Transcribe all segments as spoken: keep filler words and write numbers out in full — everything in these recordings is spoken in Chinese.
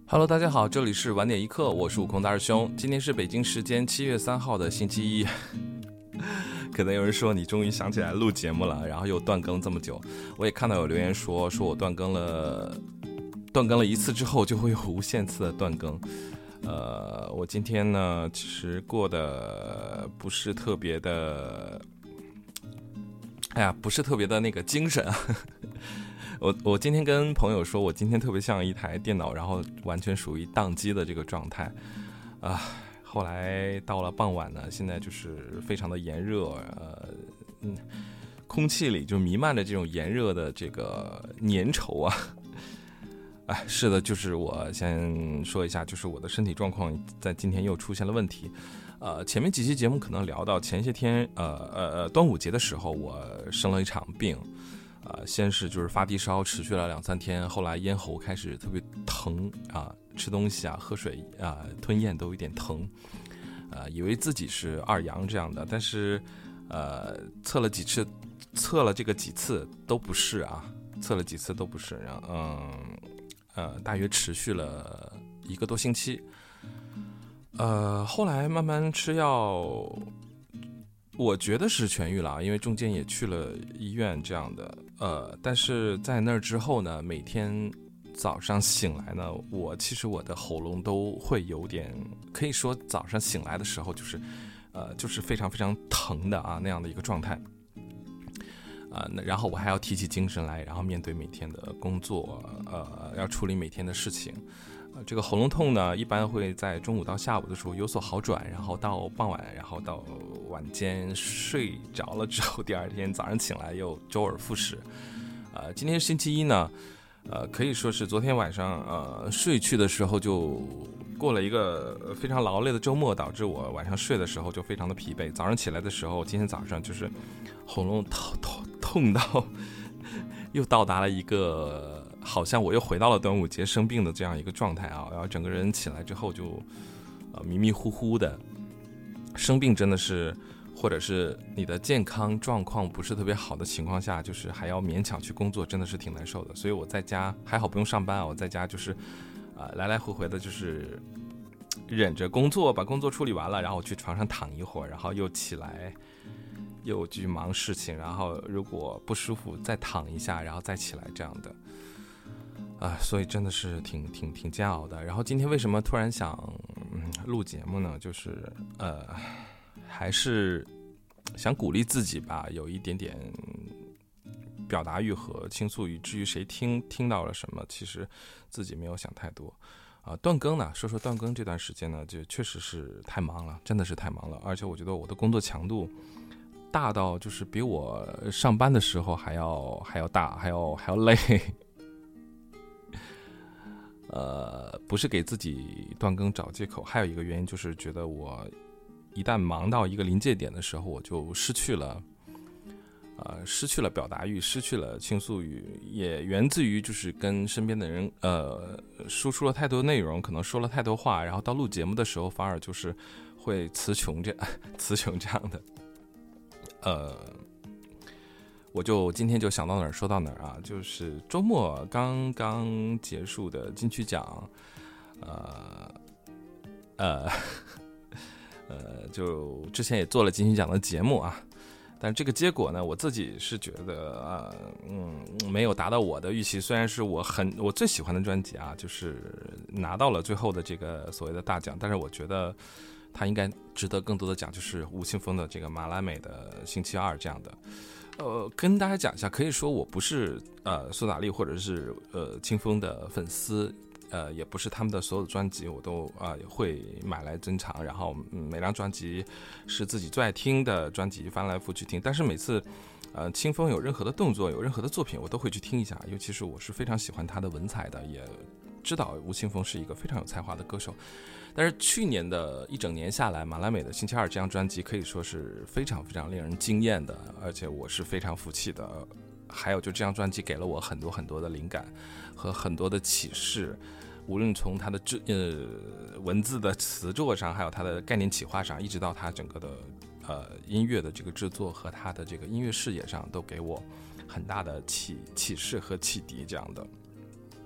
Hello， 大家好，这里是晚点一刻，我是悟空大师兄。今天是北京时间七月三号的星期一。可能有人说你终于想起来录节目了，然后又断更这么久。我也看到有留言说，说我断更了，断更了一次之后就会有无限次的断更。呃，我今天呢，其实过得不是特别的，哎呀，不是特别的那个精神啊。我我今天跟朋友说，我今天特别像一台电脑，然后完全属于宕机的这个状态，啊、呃，后来到了傍晚呢，现在就是非常的炎热，呃，嗯，空气里就弥漫着这种炎热的这个粘稠啊，哎，是的，就是我先说一下，就是我的身体状况在今天又出现了问题。呃，前面几期节目可能聊到前些天，呃呃端午节的时候，我生了一场病。呃，先是就是发低烧，持续了两三天，后来咽喉开始特别疼啊，吃东西啊、喝水啊、吞咽都有点疼，呃，以为自己是二阳这样的，但是呃，测了几次，测了这个几次都不是啊，测了几次都不是，然后嗯呃，大约持续了一个多星期，呃，后来慢慢吃药。我觉得是痊愈了，因为中间也去了医院这样的，呃，但是在那儿之后呢，每天早上醒来呢，我其实我的喉咙都会有点，可以说早上醒来的时候就是，呃，就是非常非常疼的啊那样的一个状态，啊、呃，然后我还要提起精神来，然后面对每天的工作，呃，要处理每天的事情。呃，这个喉咙痛呢，一般会在中午到下午的时候有所好转，然后到傍晚，然后到晚间睡着了之后，第二天早上醒来又周而复始。呃，今天是星期一呢，呃，可以说是昨天晚上呃睡去的时候就过了一个非常劳累的周末，导致我晚上睡的时候就非常的疲惫。早上起来的时候，今天早上就是喉咙痛痛痛到又到达了一个。好像我又回到了端午节生病的这样一个状态啊，然后整个人起来之后就呃迷迷糊糊的。生病真的是，或者是你的健康状况不是特别好的情况下，就是还要勉强去工作，真的是挺难受的。所以我在家还好不用上班啊，我在家就是呃来来回回的，就是忍着工作，把工作处理完了，然后去床上躺一会儿，然后又起来。又去忙事情，然后如果不舒服再躺一下，然后再起来这样的。啊、呃，所以真的是挺挺挺煎熬的。然后今天为什么突然想、嗯、录节目呢？就是呃，还是想鼓励自己吧，有一点点表达欲和倾诉欲。至于谁听听到了什么，其实自己没有想太多。啊、呃，断更呢？说说断更这段时间呢，就确实是太忙了，真的是太忙了。而且我觉得我的工作强度大到就是比我上班的时候还要还要大，还要还要累。呃，不是给自己断更找借口，还有一个原因就是觉得我一旦忙到一个临界点的时候，我就失去了，呃，失去了表达欲，失去了倾诉欲，也源自于就是跟身边的人，呃，输出了太多内容，可能说了太多话，然后到录节目的时候，反而就是会词穷这词穷这样的，呃。我就今天就想到哪儿说到哪儿啊，就是周末刚刚结束的金曲奖，呃呃呃，就之前也做了金曲奖的节目啊，但是这个结果呢，我自己是觉得啊、呃，嗯，没有达到我的预期。虽然是我很我最喜欢的专辑啊，就是拿到了最后的这个所谓的大奖，但是我觉得他应该值得更多的奖，就是吴青峰的这个马拉美的星期二这样的。呃，跟大家讲一下，可以说我不是呃苏打绿或者是呃清风的粉丝，呃，也不是他们的所有的专辑我都啊、呃、会买来珍藏，然后、嗯、每张专辑是自己最爱听的专辑翻来覆去听，但是每次呃清风有任何的动作，有任何的作品，我都会去听一下，尤其是我是非常喜欢他的文采的，也知道吴青峰是一个非常有才华的歌手。但是去年的一整年下来，马拉美的星期二这张专辑可以说是非常非常令人惊艳的，而且我是非常服气的。还有就这张专辑给了我很多很多的灵感和很多的启示，无论从它的呃文字的词作上，还有它的概念企划上，一直到它整个的呃音乐的这个制作和它的这个音乐视野上，都给我很大的启启示和启迪这样的。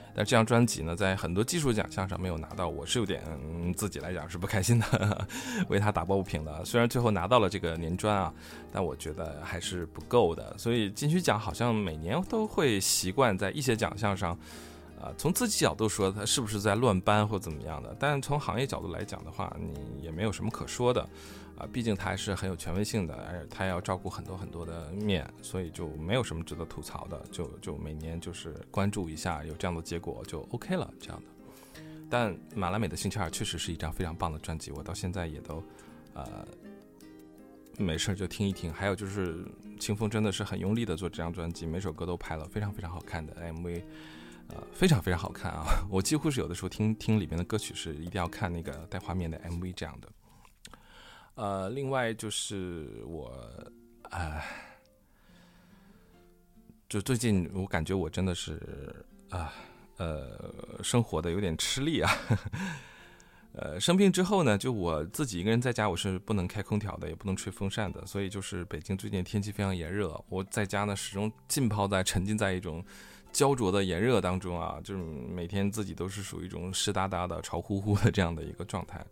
但这张专辑呢，在很多技术奖项上没有拿到，我是有点、嗯、自己来讲是不开心的，为他打抱不平的。虽然最后拿到了这个年专啊，但我觉得还是不够的。所以金曲奖好像每年都会习惯在一些奖项上，呃，从自己角度说他是不是在乱颁或怎么样的，但从行业角度来讲的话，你也没有什么可说的。啊，毕竟他还是很有权威性的，而他要照顾很多很多的面，所以就没有什么值得吐槽的，就就每年就是关注一下，有这样的结果就 OK 了，这样的。但马来美的星期二确实是一张非常棒的专辑，我到现在也都呃没事就听一听。还有就是清风真的是很用力的做这张专辑，每首歌都拍了非常非常好看的 M V， 呃非常非常好看啊！我几乎是有的时候听听里面的歌曲是一定要看那个带画面的 M V 这样的。呃，另外就是我，呃，就最近我感觉我真的是啊，呃，生活的有点吃力啊。呃，生病之后呢，就我自己一个人在家，我是不能开空调的，也不能吹风扇的，所以就是北京最近天气非常炎热，我在家呢始终浸泡在沉浸在一种焦灼的炎热当中啊，就是每天自己都是属于一种湿哒哒的、潮乎乎的这样的一个状态。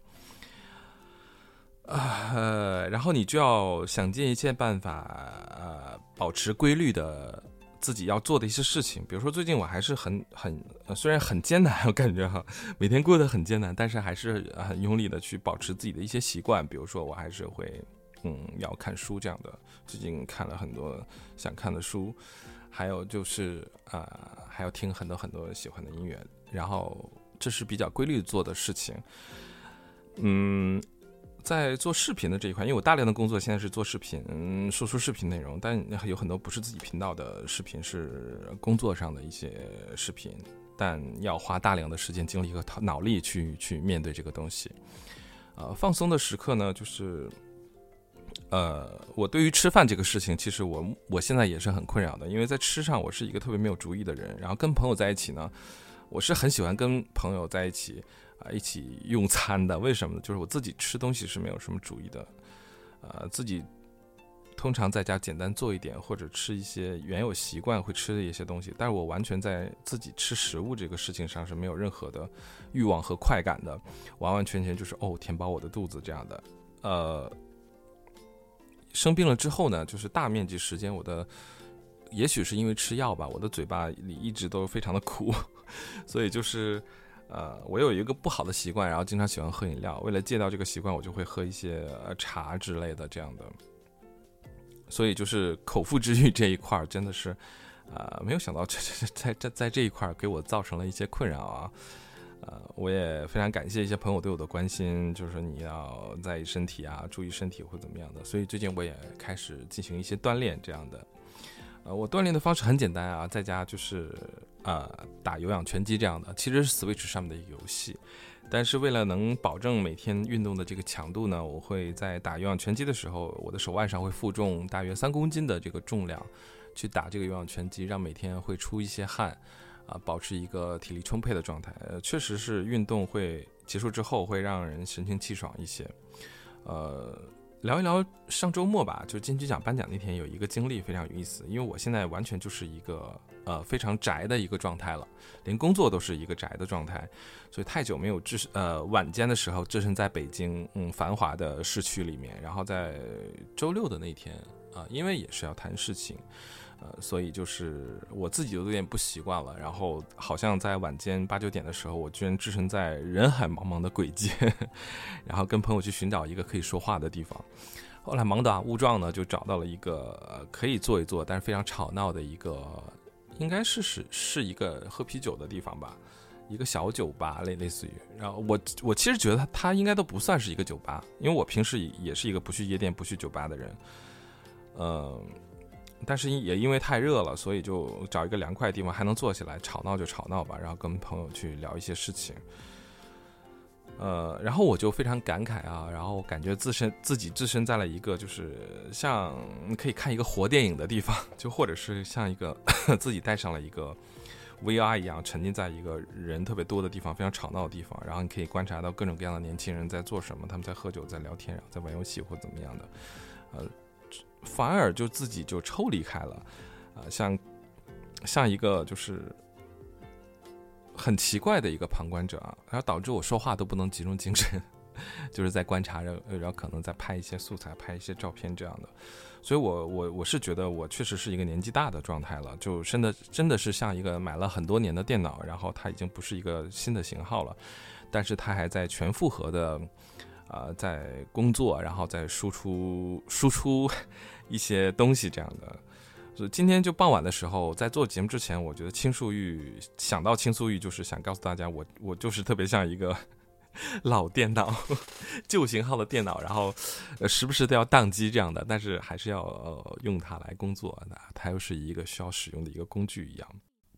呃，然后你就要想尽一切办法，呃，保持规律的自己要做的一些事情。比如说，最近我还是很很、呃，虽然很艰难，我感觉哈，每天过得很艰难，但是还是很用力的去保持自己的一些习惯。比如说，我还是会，嗯，要看书这样的。最近看了很多想看的书，还有就是啊、呃，还要听很多很多喜欢的音乐。然后这是比较规律做的事情，嗯。在做视频的这一块，因为我大量的工作现在是做视频，嗯，输出视频内容，但有很多不是自己频道的视频，是工作上的一些视频，但要花大量的时间、精力和脑力去去面对这个东西。呃，放松的时刻呢，就是呃，我对于吃饭这个事情，其实我我现在也是很困扰的，因为在吃上我是一个特别没有主意的人，然后跟朋友在一起呢，我是很喜欢跟朋友在一起。啊，一起用餐的，为什么呢？就是我自己吃东西是没有什么主意的，呃，自己通常在家简单做一点，或者吃一些原有习惯会吃的一些东西，但是我完全在自己吃食物这个事情上是没有任何的欲望和快感的，完完全全就是哦，填饱我的肚子这样的。呃，生病了之后呢，就是大面积时间我的，也许是因为吃药吧，我的嘴巴里一直都非常的苦，所以就是。呃，我有一个不好的习惯，然后经常喜欢喝饮料。为了戒掉这个习惯，我就会喝一些、呃、茶之类的这样的。所以就是口腹之欲这一块真的是，呃，没有想到这在在在这一块给我造成了一些困扰啊。呃，我也非常感谢一些朋友对我的关心，就是你要在意身体啊，注意身体或怎么样的。所以最近我也开始进行一些锻炼这样的。呃，我锻炼的方式很简单啊，在家就是呃打有氧拳击这样的，其实是 Switch 上面的一个游戏，但是为了能保证每天运动的这个强度呢，我会在打有氧拳击的时候，我的手腕上会负重大约三公斤的这个重量去打这个有氧拳击，让每天会出一些汗啊、呃，保持一个体力充沛的状态。呃，确实是运动会结束之后会让人神清气爽一些，呃。聊一聊上周末吧，就金曲奖颁奖那天有一个经历非常有意思，因为我现在完全就是一个呃非常宅的一个状态了，连工作都是一个宅的状态，所以太久没有置呃晚间的时候置身在北京嗯繁华的市区里面，然后在周六的那天啊、呃，因为也是要谈事情。呃，所以就是我自己都有点不习惯了，然后好像在晚间八九点的时候，我居然置身在人海茫茫的鬼街，然后跟朋友去寻找一个可以说话的地方。后来盲打误撞呢，就找到了一个、呃、可以坐一坐，但是非常吵闹的一个，应该是是是一个喝啤酒的地方吧，一个小酒吧类类似于。然后我我其实觉得它它应该都不算是一个酒吧，因为我平时也是一个不去夜店不去酒吧的人，嗯、呃。但是也因为太热了，所以就找一个凉快的地方还能坐下来，吵闹就吵闹吧，然后跟朋友去聊一些事情。呃，然后我就非常感慨啊，然后感觉自身自己置身在了一个就是像可以看一个活电影的地方，就或者是像一个自己带上了一个 V R 一样，沉浸在一个人特别多的地方，非常吵闹的地方，然后你可以观察到各种各样的年轻人在做什么，他们在喝酒，在聊天，然后在玩游戏或怎么样的，呃。反而就自己就抽离开了，啊、呃，像像一个就是很奇怪的一个旁观者啊，然后导致我说话都不能集中精神，就是在观察，然后可能在拍一些素材，拍一些照片这样的。所以我我我是觉得我确实是一个年纪大的状态了，就真的真的是像一个买了很多年的电脑，然后它已经不是一个新的型号了，但是它还在全负荷的呃在工作，然后在输出输出一些东西这样的。所以今天就傍晚的时候，在做节目之前，我觉得倾诉欲想到倾诉欲，就是想告诉大家，我我就是特别像一个老电脑，旧型号的电脑，然后呃时不时都要宕机这样的，但是还是要、呃、用它来工作，那它又是一个需要使用的一个工具一样。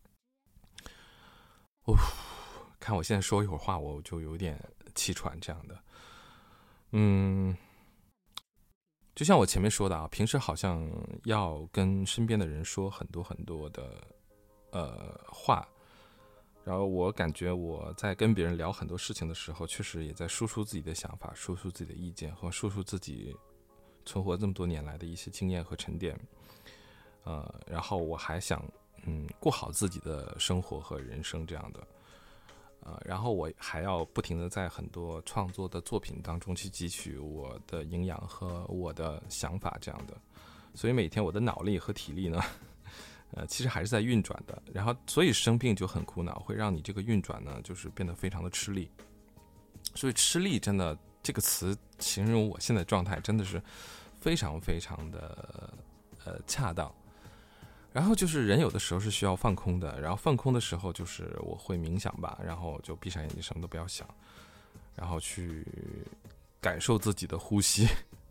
哦，看我现在说一会儿话，我就有点气喘这样的。嗯，就像我前面说的啊，平时好像要跟身边的人说很多很多的呃话。然后我感觉我在跟别人聊很多事情的时候，确实也在输出自己的想法，输出自己的意见，和输出自己存活这么多年来的一些经验和沉淀。呃，然后我还想，嗯，过好自己的生活和人生这样的。呃，然后我还要不停的在很多创作的作品当中去汲取我的营养和我的想法这样的。所以每天我的脑力和体力呢，呃，其实还是在运转的，然后所以生病就很苦恼，会让你这个运转呢，就是变得非常的吃力。所以吃力真的这个词形容我现在状态真的是非常非常的呃恰当。然后就是人有的时候是需要放空的，然后放空的时候就是我会冥想吧，然后就闭上眼睛什么都不要想，然后去感受自己的呼吸。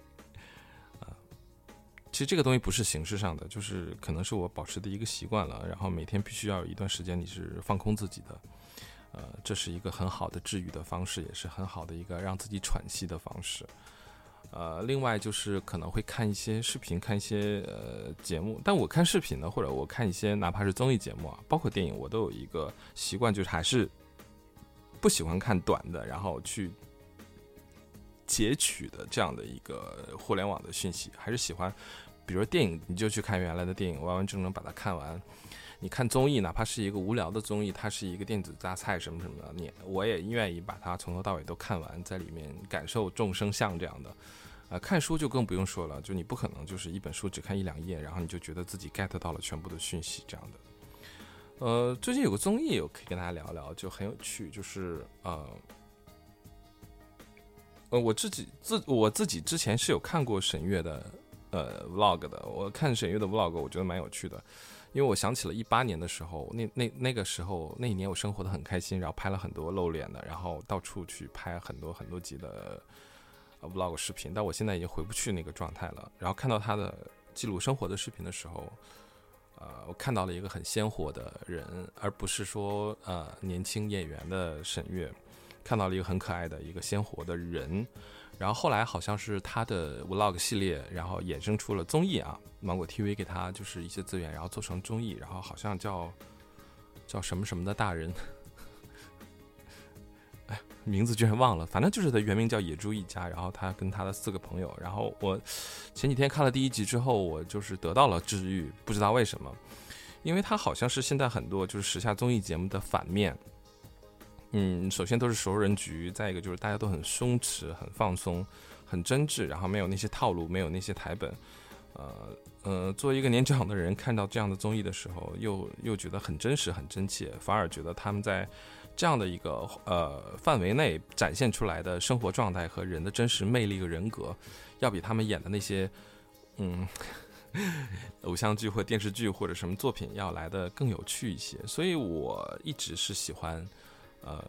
其实这个东西不是形式上的，就是可能是我保持的一个习惯了，然后每天必须要有一段时间你是放空自己的，呃，这是一个很好的治愈的方式，也是很好的一个让自己喘息的方式。呃，另外就是可能会看一些视频，看一些呃节目，但我看视频呢，或者我看一些哪怕是综艺节目啊，包括电影，我都有一个习惯，就是还是不喜欢看短的，然后去截取的这样的一个互联网的讯息，还是喜欢比如说电影你就去看原来的电影，完完整整把它看完。你看综艺哪怕是一个无聊的综艺，它是一个电子榨菜什么什么的，你我也愿意把它从头到尾都看完，在里面感受众生相这样的。呃，看书就更不用说了，就你不可能就是一本书只看一两页，然后你就觉得自己 get 到了全部的讯息这样的。呃，最近有个综艺我可以跟大家聊聊，就很有趣，就是呃呃，我自己自我自己之前是有看过沈月的呃 vlog 的，我看沈月的 vlog 我觉得蛮有趣的，因为我想起了一八年的时候，那那那个时候那一年我生活的很开心，然后拍了很多露脸的，然后到处去拍很多很多集的、呃、vlog 视频，但我现在已经回不去那个状态了。然后看到他的记录生活的视频的时候，呃，我看到了一个很鲜活的人，而不是说呃年轻演员的沈月。看到了一个很可爱的一个鲜活的人，然后后来好像是他的 vlog 系列，然后衍生出了综艺啊，芒果 T V 给他就是一些资源，然后做成综艺，然后好像叫叫什么什么的大人，哎，名字居然忘了，反正就是他原名叫野猪一家，然后他跟他的四个朋友，然后我前几天看了第一集之后，我就是得到了治愈，不知道为什么，因为他好像是现在很多就是时下综艺节目的反面。嗯，首先都是熟人局，再一个就是大家都很松弛、很放松、很真挚，然后没有那些套路，没有那些台本。呃呃，作为一个年长的人，看到这样的综艺的时候，又又觉得很真实、很真切，反而觉得他们在这样的一个呃范围内展现出来的生活状态和人的真实魅力和人格，要比他们演的那些嗯偶像剧或电视剧或者什么作品要来的更有趣一些。所以我一直是喜欢。呃，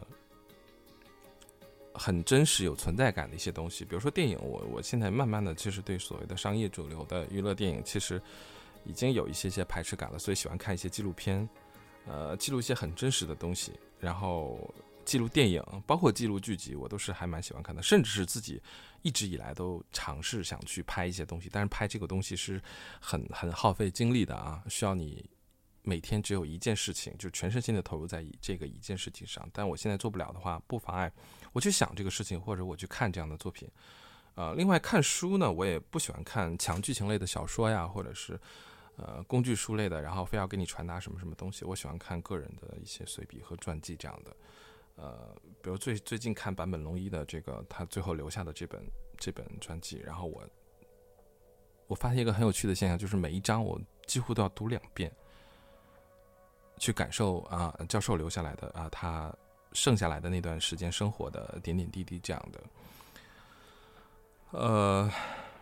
很真实、有存在感的一些东西，比如说电影，我我现在慢慢的其实对所谓的商业主流的娱乐电影，其实已经有一些些排斥感了，所以喜欢看一些纪录片，呃，记录一些很真实的东西，然后记录电影，包括记录剧集，我都是还蛮喜欢看的，甚至是自己一直以来都尝试想去拍一些东西，但是拍这个东西是很很耗费精力的啊，需要你。每天只有一件事情，就全身心的投入在这个一件事情上，但我现在做不了的话，不妨碍我去想这个事情，或者我去看这样的作品。呃，另外看书呢，我也不喜欢看强剧情类的小说呀，或者是呃工具书类的，然后非要给你传达什么什么东西。我喜欢看个人的一些随笔和传记这样的。呃，比如最最近看坂本龙一的这个他最后留下的这本这本传记，然后我我发现一个很有趣的现象，就是每一章我几乎都要读两遍，去感受啊教授留下来的啊他剩下来的那段时间生活的点点滴滴这样的。呃，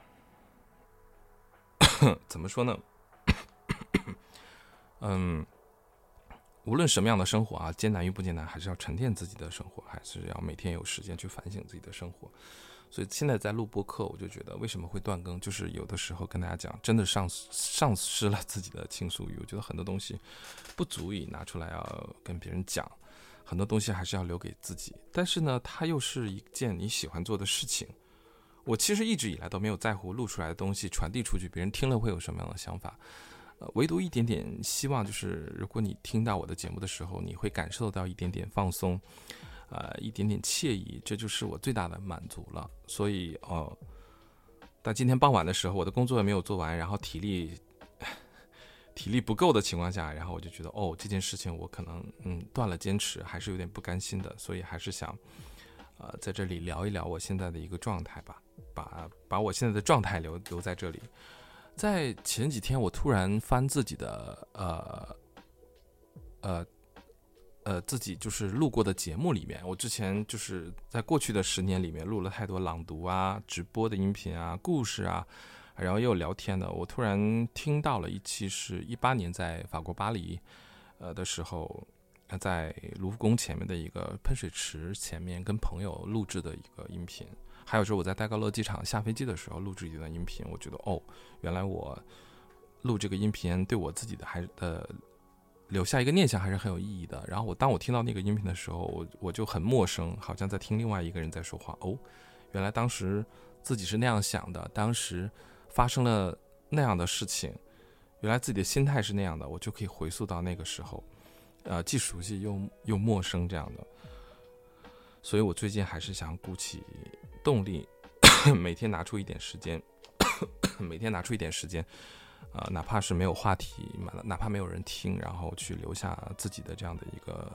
怎么说呢？嗯。无论什么样的生活啊，艰难与不艰难，还是要沉淀自己的生活，还是要每天有时间去反省自己的生活。所以现在在录播客，我就觉得为什么会断更，就是有的时候跟大家讲，真的丧丧失了自己的倾诉欲。我觉得很多东西不足以拿出来要跟别人讲，很多东西还是要留给自己。但是呢，它又是一件你喜欢做的事情。我其实一直以来都没有在乎录出来的东西传递出去，别人听了会有什么样的想法。呃，唯独一点点希望，就是如果你听到我的节目的时候，你会感受到一点点放松，呃，一点点惬意，这就是我最大的满足了。所以，哦、呃，但今天傍晚的时候，我的工作也没有做完，然后体力体力不够的情况下，然后我就觉得，哦，这件事情我可能嗯断了坚持，还是有点不甘心的，所以还是想，呃，在这里聊一聊我现在的一个状态吧，把把我现在的状态留留在这里。在前几天，我突然翻自己的呃呃呃自己就是录过的节目里面，我之前就是在过去的十年里面录了太多朗读啊、直播的音频啊、故事啊，然后也有聊天的。我突然听到了一期是一八年在法国巴黎呃的时候，在卢浮宫前面的一个喷水池前面跟朋友录制的一个音频。还有时候我在戴高乐机场下飞机的时候录制一段音频，我觉得哦，原来我录这个音频对我自己的还的留下一个念想还是很有意义的。然后我当我听到那个音频的时候，我我就很陌生，好像在听另外一个人在说话。哦，原来当时自己是那样想的，当时发生了那样的事情，原来自己的心态是那样的，我就可以回溯到那个时候，呃，既熟悉又又陌生这样的。所以我最近还是想鼓起动力，每天拿出一点时间，每天拿出一点时间，呃，哪怕是没有话题，哪怕没有人听，然后去留下自己的这样的一个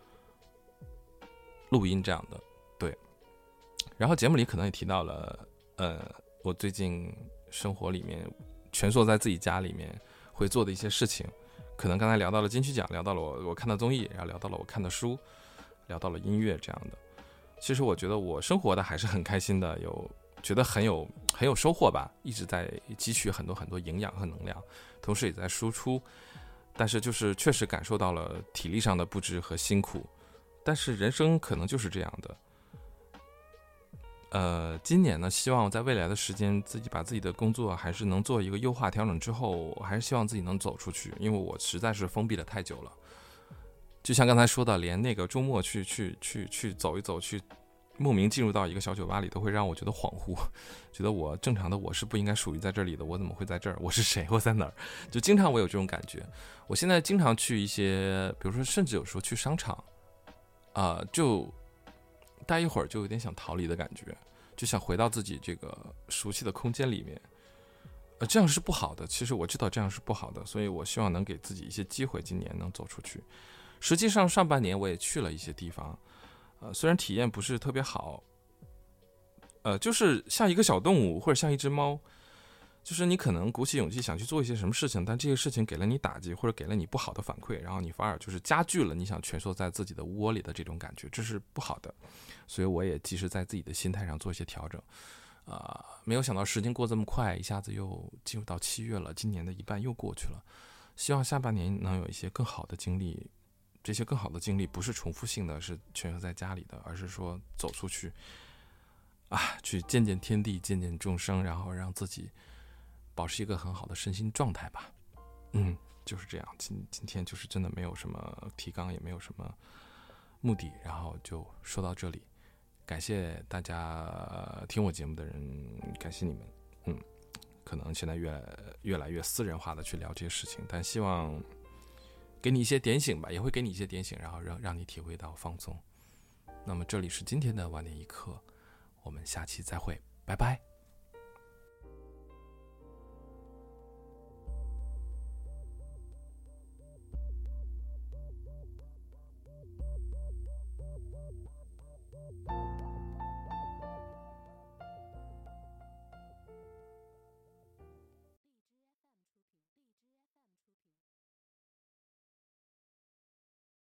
录音，这样的，对。然后节目里可能也提到了，呃，我最近生活里面蜷缩在自己家里面会做的一些事情，可能刚才聊到了金曲奖，聊到了我我看的综艺，然后聊到了我看的书，聊到了音乐这样的。其实我觉得我生活的还是很开心的，有觉得很有很有收获吧，一直在汲取很多很多营养和能量，同时也在输出。但是就是确实感受到了体力上的不支和辛苦，但是人生可能就是这样的。呃，今年呢，希望在未来的时间，自己把自己的工作还是能做一个优化调整之后，还是希望自己能走出去，因为我实在是封闭了太久了。就像刚才说的，连那个周末去去去去走一走，去莫名进入到一个小酒吧里，都会让我觉得恍惚，觉得我正常的我是不应该属于在这里的，我怎么会在这儿？我是谁？我在哪儿？就经常我有这种感觉。我现在经常去一些，比如说，甚至有时候去商场，啊、呃，就待一会儿就有点想逃离的感觉，就想回到自己这个熟悉的空间里面。呃，这样是不好的。其实我知道这样是不好的，所以我希望能给自己一些机会，今年能走出去。实际上上半年我也去了一些地方，呃，虽然体验不是特别好，呃，就是像一个小动物或者像一只猫，就是你可能鼓起勇气想去做一些什么事情，但这个事情给了你打击或者给了你不好的反馈，然后你反而就是加剧了你想蜷缩在自己的窝里的这种感觉，这是不好的。所以我也及时在自己的心态上做一些调整。啊、呃，没有想到时间过这么快，一下子又进入到七月了，今年的一半又过去了。希望下半年能有一些更好的经历。这些更好的经历不是重复性的，是蜷缩在家里的，而是说走出去啊，去见见天地，见见众生，然后让自己保持一个很好的身心状态吧。嗯，就是这样。今今天就是真的没有什么提纲，也没有什么目的，然后就说到这里。感谢大家听我节目的人，感谢你们。嗯，可能现在越越来越私人化的去聊这些事情，但希望给你一些点醒吧，也会给你一些点醒，然后让让你体会到放松。那么这里是今天的晚点一刻，我们下期再会，拜拜。